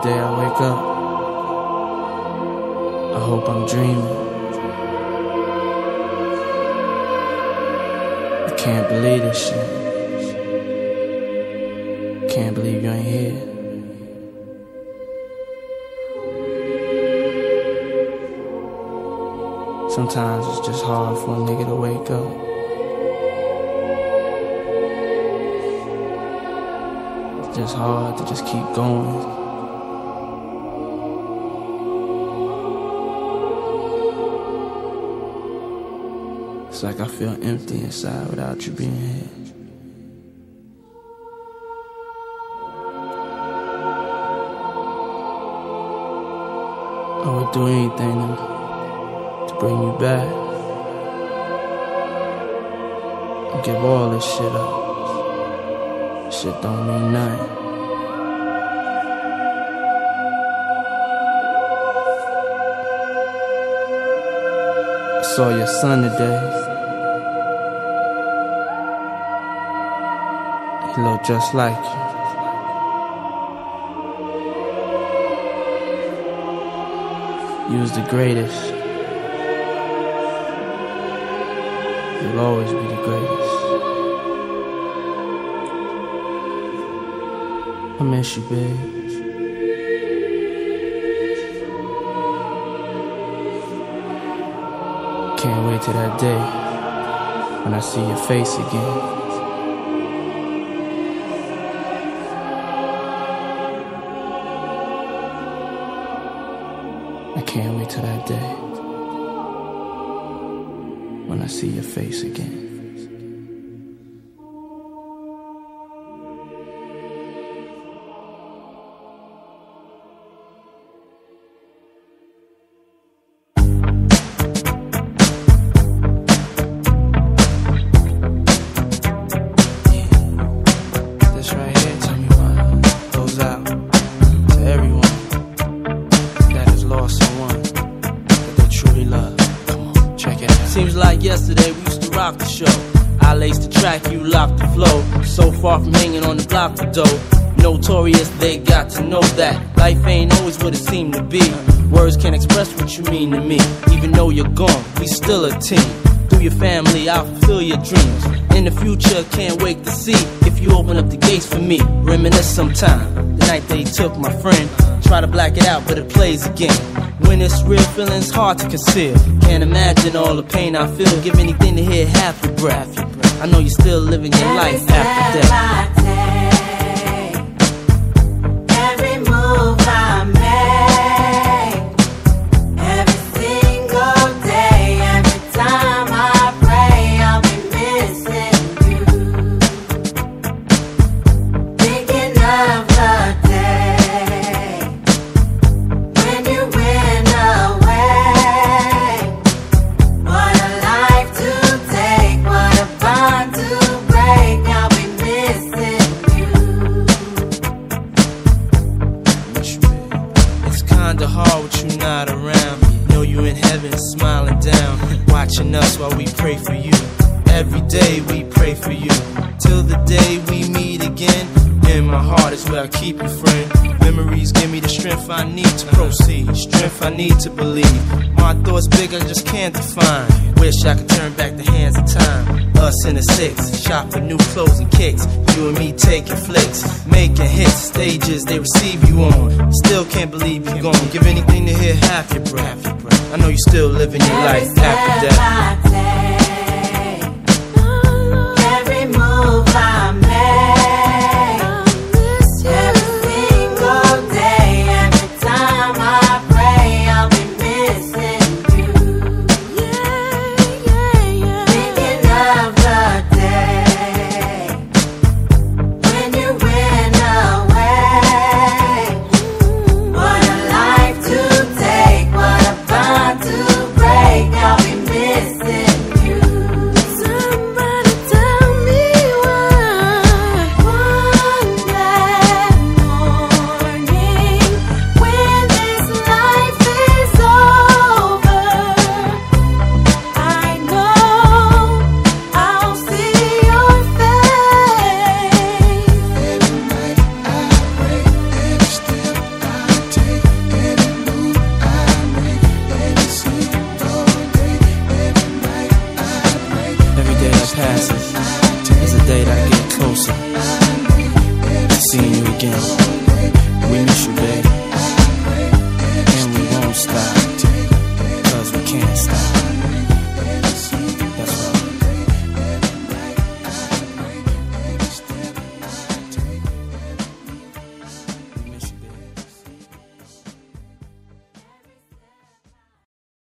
day I wake up, I hope I'm dreaming. I can't believe this shit. Can't believe you ain't here. Sometimes it's just hard for a nigga to wake up. It's just hard to just keep going. It's like I feel empty inside without you being here. I would do anything to bring you back and give all this shit up. Shit don't mean nothing. I saw your son today. He looked just like you. You was the greatest. You'll always be the greatest. I miss you, babe. Can't wait till that day when I see your face again. I can't wait till that day when I see your face again. Seems like yesterday we used to rock the show. I laced the track, you locked the flow. So far from hanging on the block for dough. Notorious, they got to know that life ain't always what it seemed to be. Words can't express what you mean to me. Even though you're gone, we still a team. Through your family, I'll fulfill your dreams. In the future, can't wait to see if you open up the gates for me. Reminisce sometime, the night they took my friend. Try to black it out, but it plays again. When it's real, feeling's hard to conceal. Can't imagine all the pain I feel. Give anything to hear half your breath. I know you're still living your life after death. Every move I make, every single day, every time I pray, I'll be missing you. Thinking of the day when you went away. What a life to take, what a bond to break. I'll be missing you. It's kinda hard with you not around. Know you in heaven smiling down, watching us while we pray for you. Every day we pray for you, till the day we meet again. In my heart is where I keep you, friend. Memories give me the strength I need to proceed, strength I need to believe. My thoughts big, I just can't define. Wish I could turn back the hands of time. Us in the six, shop for new clothes and kicks. You and me taking flicks, making hits, stages they receive you on. Still can't believe you're gone. Give anything to hear half your breath. I know you still living your life after death. Every move I make, every single day, every time I pray, I'll be missing you. Thinking of the day when you went away. What a life to take, what a bond to break. I'll be missing you. again.